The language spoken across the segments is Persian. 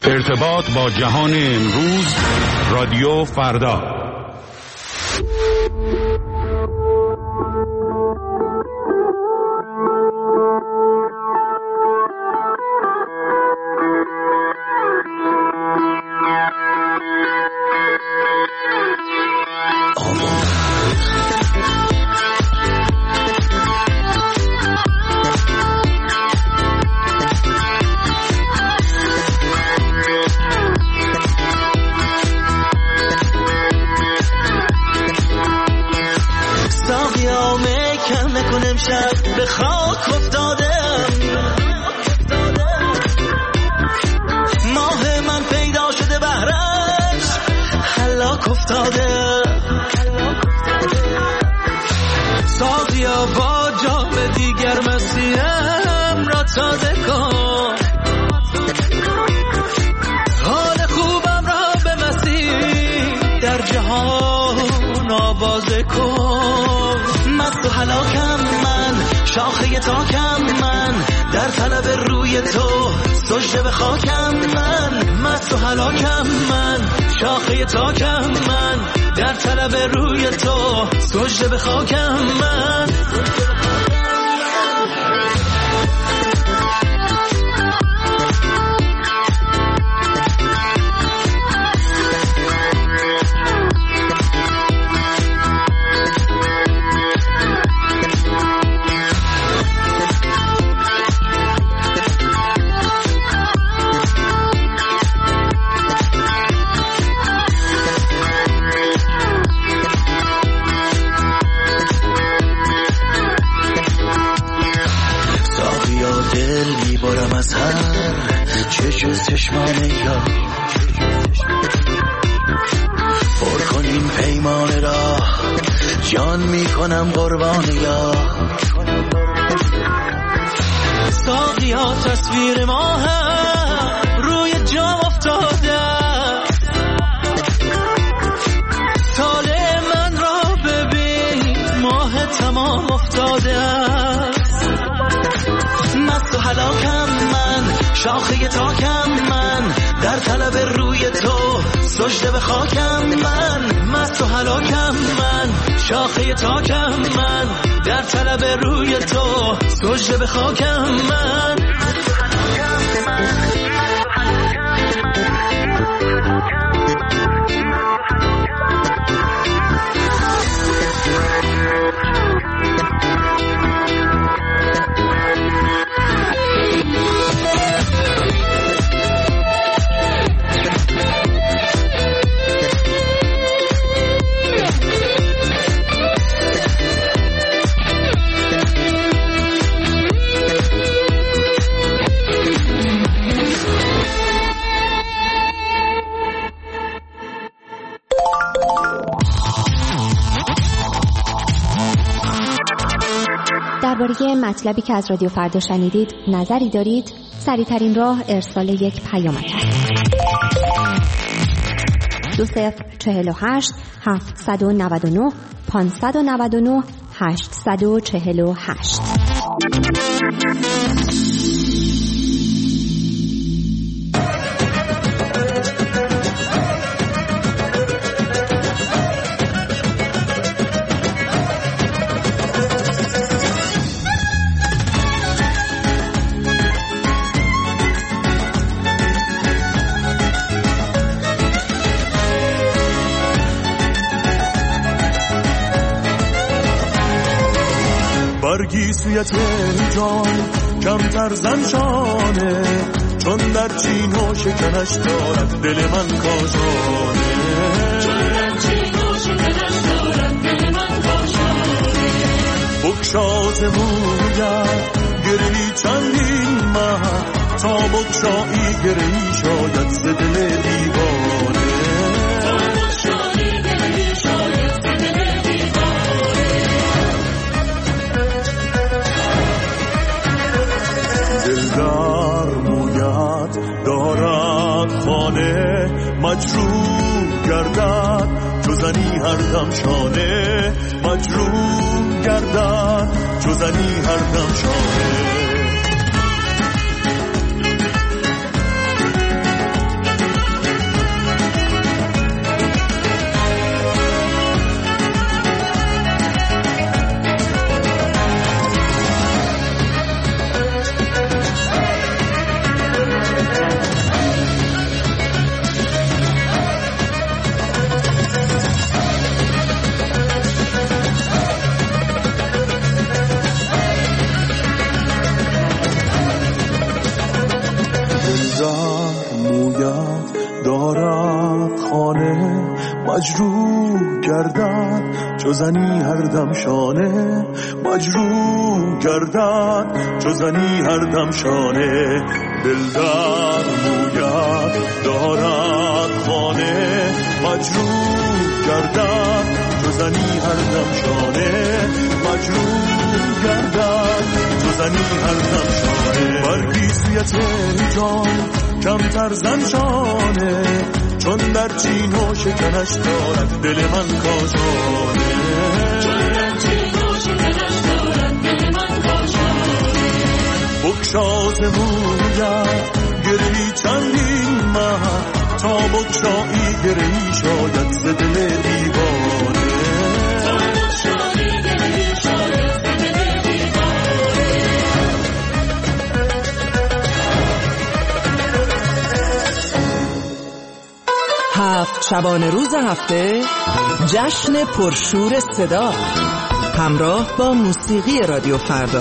ارتباط با جهان امروز، رادیو فردا. به خاک افتادم، ماه من پیدا شده بهرش هلاک افتاده. ساقیا با جام دیگر مسیرم را تازه کن، حال خوبم را به مسیح در جهان آوازه کن. مست و هلاکم من، شاخه تاکم من، در طلب روی تو سجده به خاکم من. مست و هلاکم من، شاخه تاکم من، در طلب روی تو سجده به خاکم من. چشمان یا پر کن این پیمان را، جان می کنم قربان یا. ساقیا تصویر ما هم روی جام افتاده، طالع من را ببین ماه تمام افتاده. مست و هلاکم من، شاخه تاکم من، در طلب روی تو سجده به خاکم من. مست و هلاکم من، شاخه تاکم من، در طلب روی تو سجده به خاکم من. درباره مطلبی که از رادیو فردا شنیدید نظری دارید؟ سریع‌ترین راه ارسال یک پیامک است. 2048 799 599 848. برگی سویت جان کمتر زنشانه، چون در چین و شکنش دارد دل من کاشانه. بکشاز موید گرهی چندین مه، تا بکشایی گرهی شاید ز دل دیوانه. دلدار موید دارد خانه، مجروح گردد چو زنی هر دم شانه. مجروح گردد چو زنی هر دم شانه. در مویت دارد خانه، مجروح گردد چو زنی هر دم شانه، مجروح گردد چو زنی هر دم شانه. دل در مویت دارد خانه، مجروح گردد چو زنی هر دم شانه، مجروح گردد چو زنی هر دم شانه. بر گیسویت جان کمتر زن شانه، چون در چین و شکنش دارد دل من کاشانه، چون در چین و شکنش دارد دل من کاشانه. بگشا ز مویت گرهی چندین مه، تا بگشایی گرهی شاید ز دل دیوانه، تا بگشایی گرهی شاید ز دل دیوانه. هفت شبانه روز هفته جشن پرشور صدا همراه با موسیقی رادیو فردا.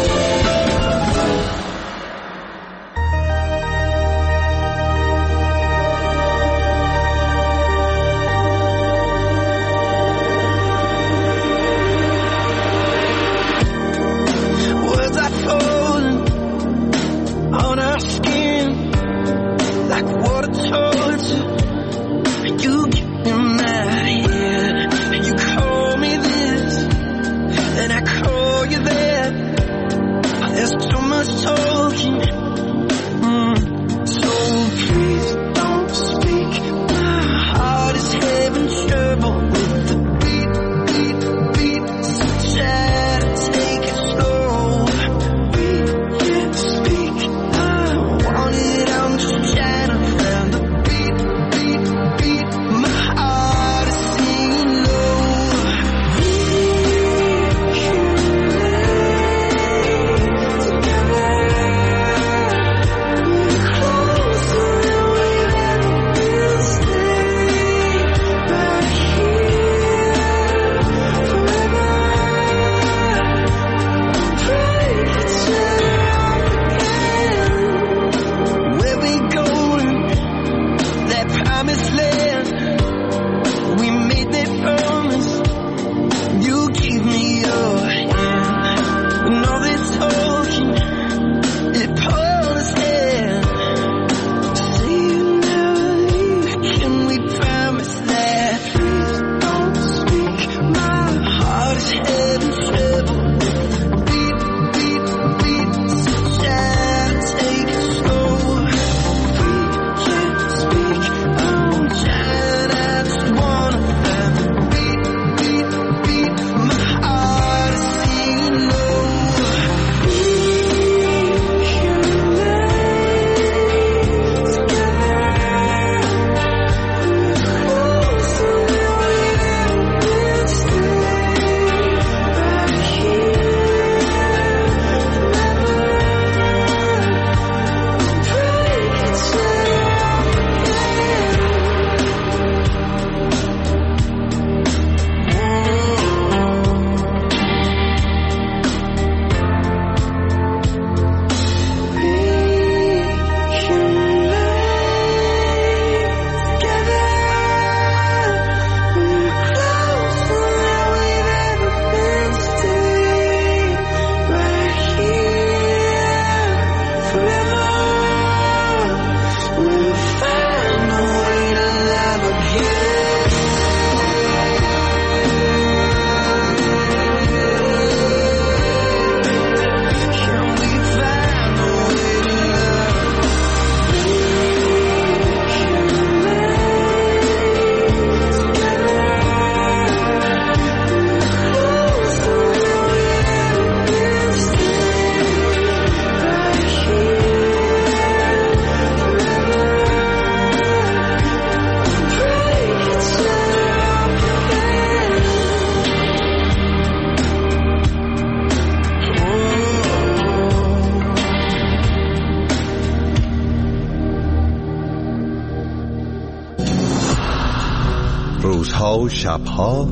روزها و شبها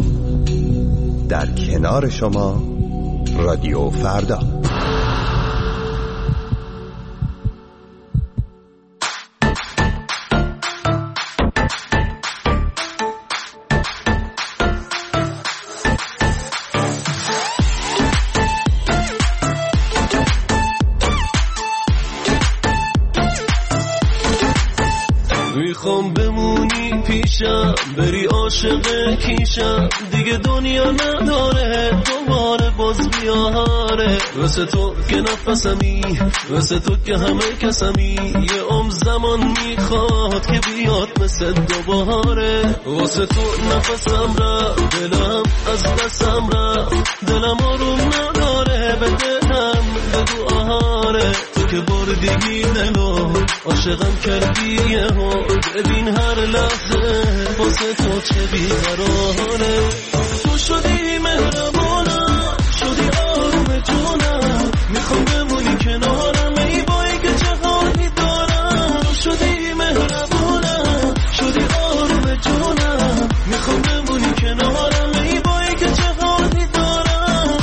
در کنار شما رادیو فردا. میخوام بمونی پیشم، بری عاشق کیشم، دیگه دنیا نداره دوباره باز بیاره. واسه تو که نفسمی، واسه تو که همه کسمی، یه عمر زمان میخواد که بیاد مثل دوباره. واسه تو نفسم رفت، دلم از دستم رفت، دلم آروم نداره، بده هم بگو آهاره. تو که بردی دلو عاشقم کردی یهو، ببین هر لحظه واسه تو چه بیقراره. تو شدی مهربانم، شدی آروم جونم، میخوام بمونی کنارم، ای بایی که چه حالی دارم. تو شدی مهربانم، شدی آروم جونم، میخوام بمونی کنارم، ای بایی که چه حالی دارم.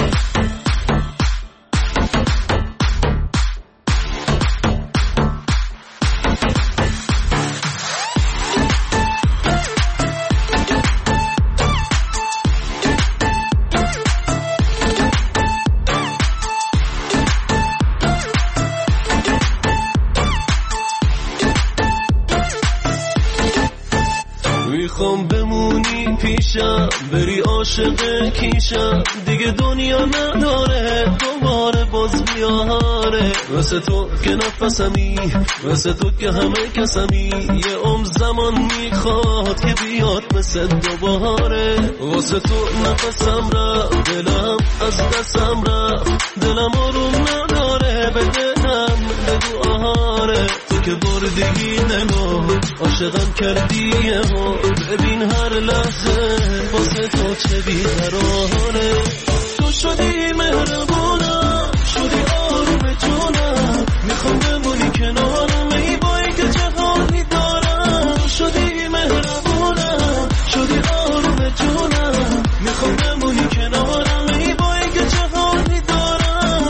میخوام بمونی پیشم، بری عاشق کیشم، دیگه دنیا نداره دوباره باز بیاره. واسه تو که نفسمی، واسه تو که همه کسمی، یه عمر زمان میخواد که بیاد مثل دوباره. واسه تو نفسم رفت، دلم از دستم رفت، دلم آروم نداره، بده هم بگو آهاره. تو که بردی دلو عاشقم کردی یهو، ببین هر لحظه واسه تو چه بیقراره. تو شدی مهربانم، شدی آروم جونم، میخوام بمونی کنارم، ای بایی که چه حالی دارم. تو شدی مهربانم، شدی آروم جونم، میخوام بمونی کنارم، ای بایی که چه حالی دارم.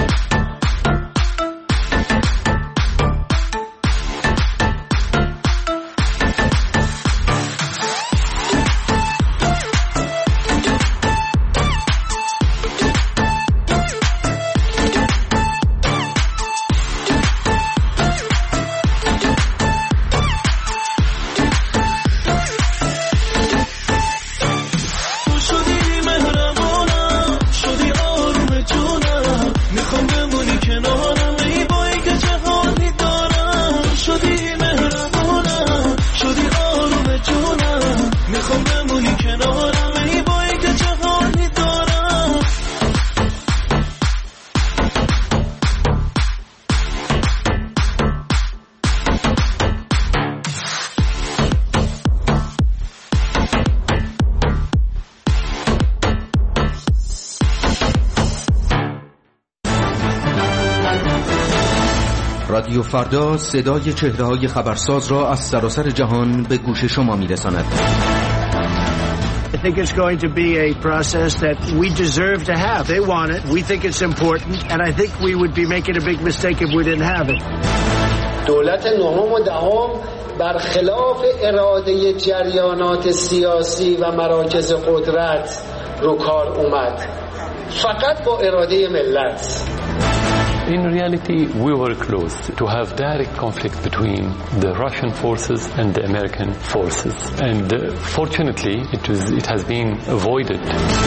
رادیو فردا صدای چهره‌های خبرساز را از سراسر جهان به گوش شما می‌رساند. I think it's going to be a process that we deserve to have. They want it. We think it's important. And I think we would be making a big mistake if we didn't have it. دولت نهم و دهم برخلاف اراده جریانات سیاسی و مراکز قدرت رو کار اومد. فقط با اراده ملت. In reality, we were close to have direct conflict between the Russian forces and the American forces. And fortunately, it has been avoided.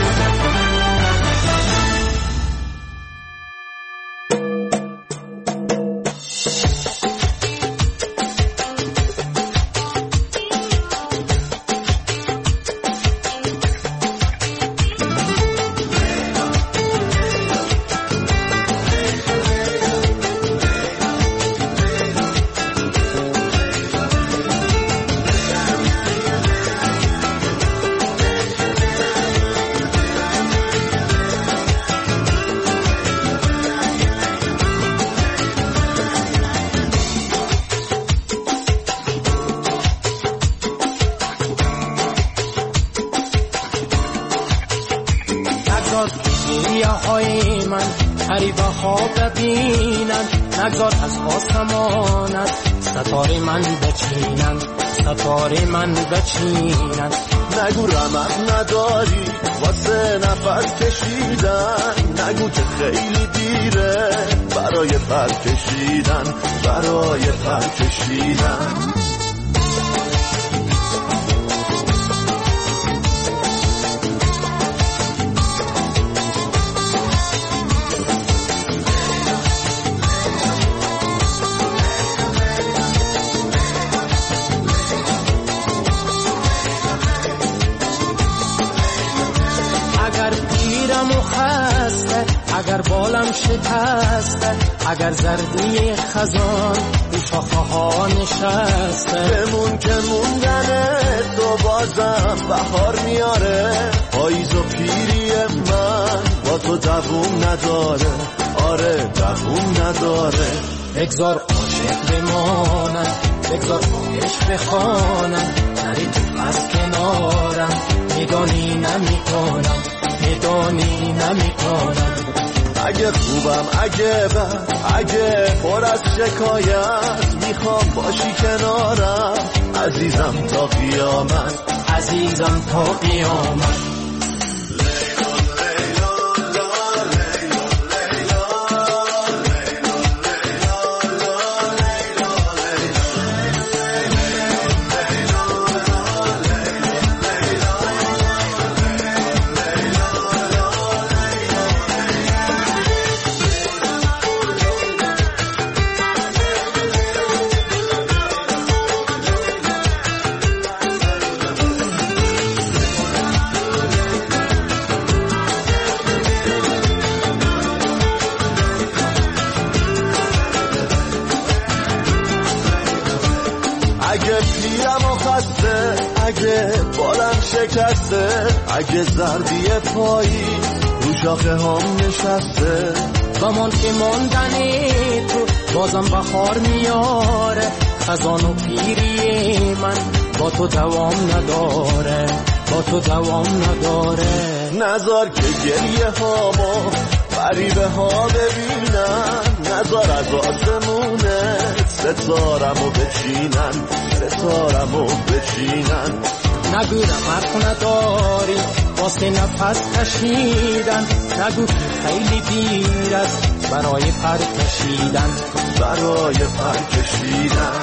های من حریف خواب ببینن، نگذار از آسمانت ستاره من بچینن، ستاره من بچینن. نگو رمق نداری واسه نفس کشیدن، نگو که خیلی دیره برای پر کشیدن، برای پر کشیدن. اگر بالم شکسته، اگر زردی خزان رو شاخه ها نشسته، بمون که موندنه تو بازم بهار میاره. پاییز و پیری من با تو دووم نداره، آره دووم نداره. بگذار عاشق بمانم، بگذار عشق بخوانم، نری تو از کنارم، میدانی نمیکنم، میدانی نمیکنم. اگه خوبم اگه بد اگه پر از شکایت، میخوام باشی کنارم عزیزم تا قیامت، عزیزم تا قیامت. اگه بالم شکسته، اگه زردی پایی رو شاخه هم نشسته، گمان که ماندنی تو بازم بخار میاره. خزان و پیری من با تو دوام نداره، با تو دوام نداره. نذار که گریه هامو غریبه ها ببینن، نذار از آسمونه ستارمو بچینن، ستارمو بچینن. نگو مرخ نداری واسه نفس کشیدن، نگو که خیلی دیر است برای پر کشیدن، برای پر کشیدن.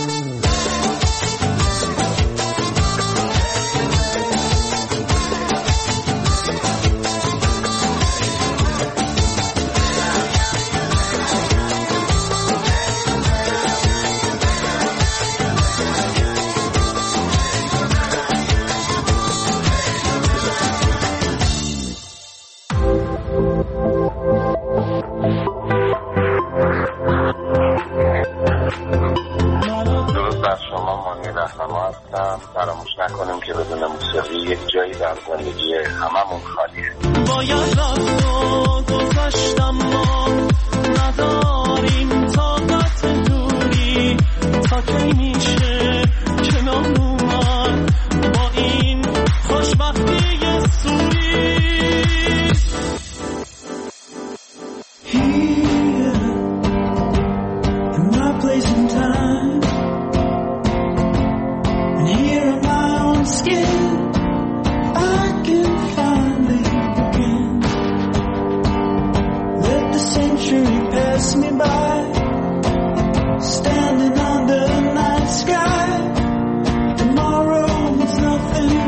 فراموش نکنیم که بدون موسیقی یک جایی در زندگی هممون خالیه. باید رفت و گذشتم، ما نداریم طاقت دوری، تا کی میشه کنار اومد با این خوشبختی سوری. Here in my place and time, and here in my own skin, I can finally begin. Let the century pass me by, standing under the night sky. Tomorrow means nothing.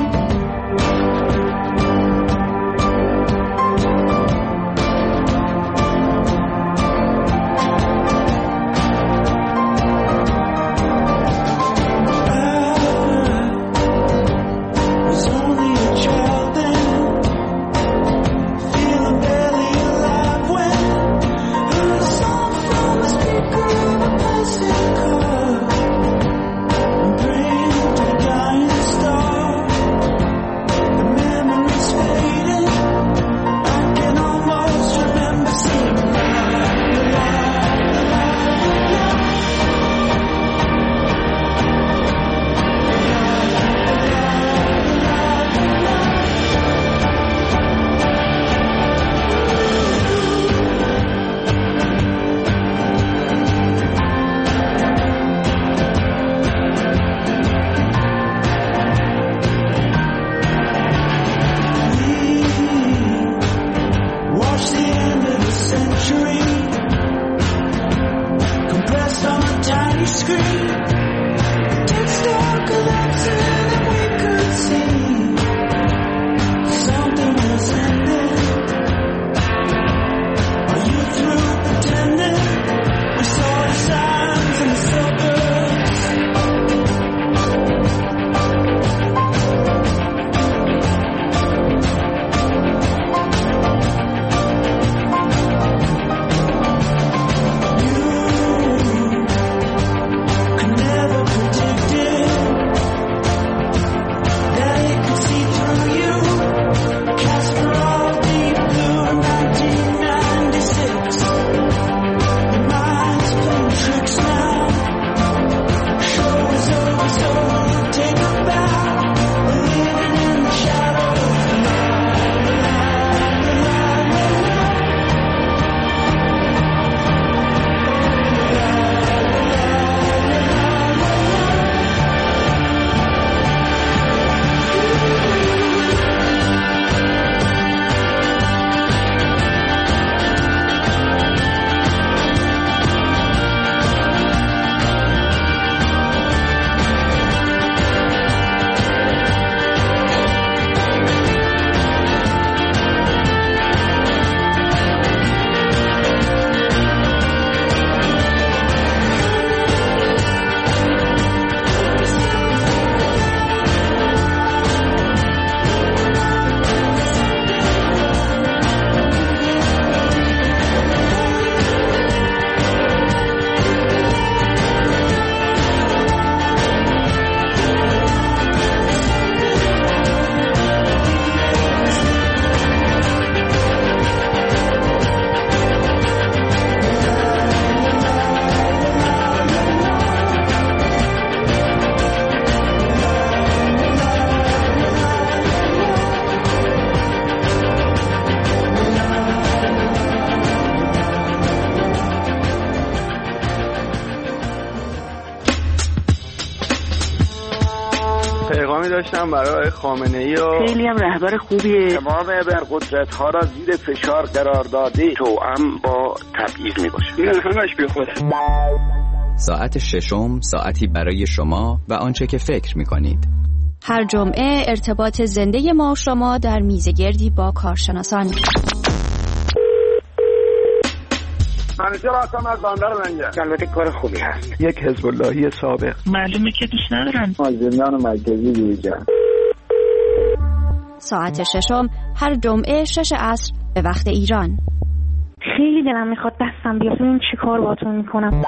پیغامی داشتم برای خامنه‌ای و خیلی هم رهبر خوبیه. تمام ابرقدرت‌ها را زیر فشار قرار داده توأم با تبعیض میباشه. این همش بیخوده. ساعت ششم ساعتی برای شما و آنچه که فکر می‌کنید. هر جمعه ارتباط زنده ما و شما در میزگردی با کارشناسان. منیجر هستم از بندر منگه. البته کار خوبی هست. یک حزب اللهی سابق. معلومه که دوست ندارن. مازندران مرکزی دیگه. ساعت ششم هر جمعه 6 عصر به وقت ایران. خیلی دلم میخواد دستم بیاد. این چی کار باهاتون میکنم؟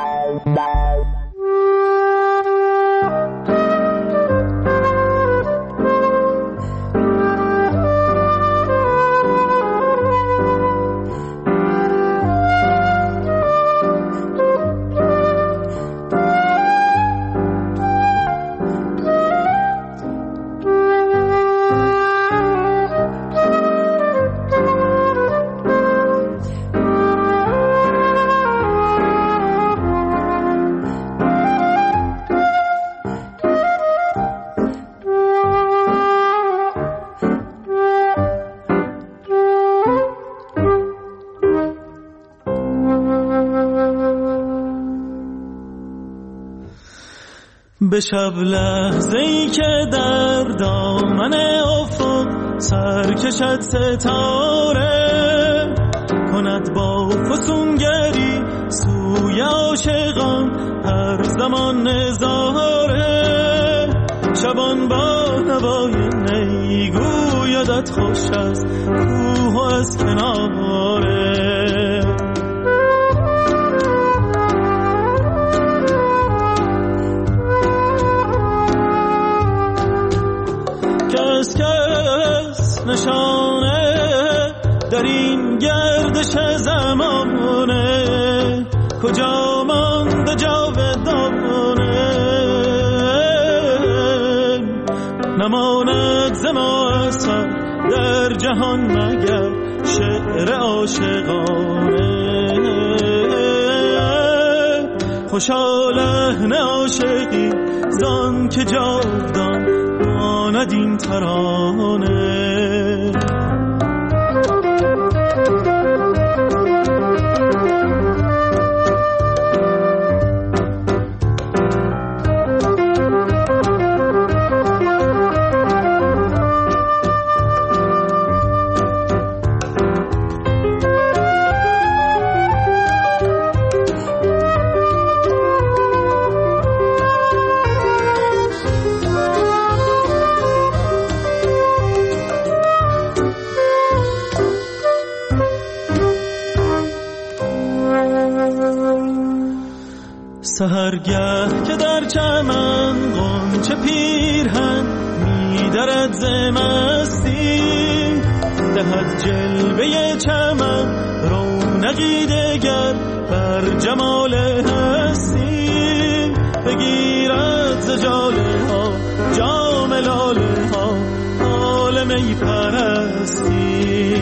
به شب لحظه‌ای که در دامن افق سر کشد ستاره کند با فسونگری سوی عاشقان هر زمان نظاره شبان با نوای نی گویدت خوش است کوه از کناره کس نشانه در این گردش زمانه کجا مانده جاودانه نماند ز ما اثر در جهان مگر شعر عاشقانه خوشا لحن عاشقی زان که جاودان ماند این ترانه سحرگه که در چمن غنچه پیرهن می‌درد ز مستی دهد جلوه چمن رونقی دگر بر جمال هستی بگیرد ز جاله ها جام لاله ها حال می پرستی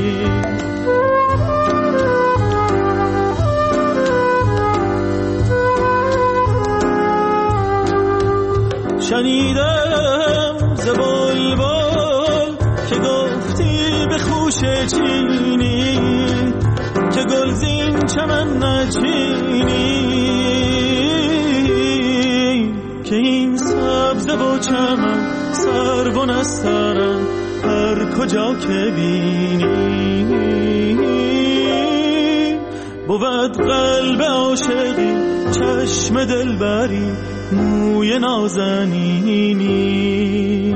شنیدم ز بلبل که گفتی به خوشه چینی که گلزین چمن نچینی که این سبزه و چمن سرو و نسترن هر کجا که بینی بود قلب عاشقی چشم دلبری موی نازنینی